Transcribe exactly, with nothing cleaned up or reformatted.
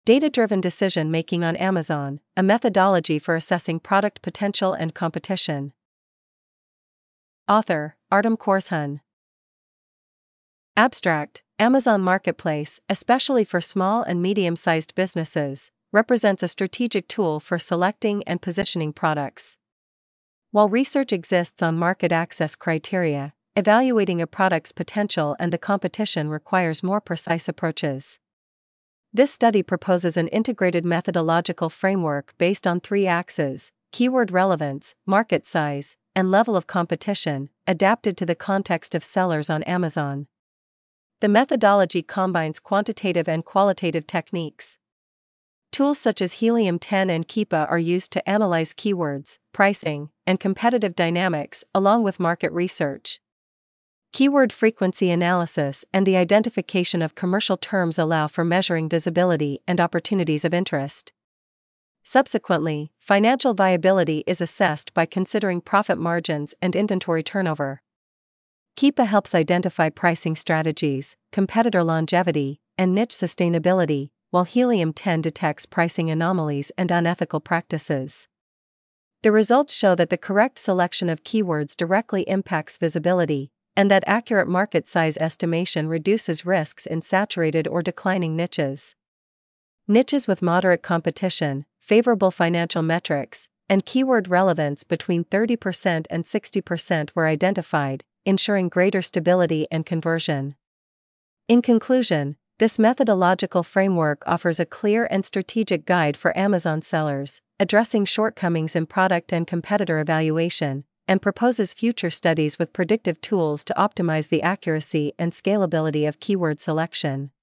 Data-driven decision-making on Amazon, a methodology for assessing product potential and competition. Author, Artem Korshun. Abstract: Amazon Marketplace, especially for small and medium-sized businesses, represents a strategic tool for selecting and positioning products. While research exists on market access criteria, evaluating a product's potential and the competition requires more precise approaches. This study proposes an integrated methodological framework based on three axes: keyword relevance, market size, and level of competition, adapted to the context of sellers on Amazon. The methodology combines quantitative and qualitative techniques. Tools such as Helium ten and Keepa are used to analyze keywords, pricing, and competitive dynamics, along with market research. Keyword frequency analysis and the identification of commercial terms allow for measuring visibility and opportunities of interest. Subsequently, financial viability is assessed by considering profit margins and inventory turnover. Keepa helps identify pricing strategies, competitor longevity, and niche sustainability, while Helium ten detects pricing anomalies and unethical practices. The results show that the correct selection of keywords directly impacts visibility, and that accurate market size estimation reduces risks in saturated or declining niches. Niches with moderate competition, favorable financial metrics, and keyword relevance between thirty percent and sixty percent were identified, ensuring greater stability and conversion. In conclusion, this methodological framework offers a clear and strategic guide for Amazon sellers, addressing shortcomings in product and competitor evaluation, and proposes future studies with predictive tools to optimize the accuracy and scalability of keyword selection.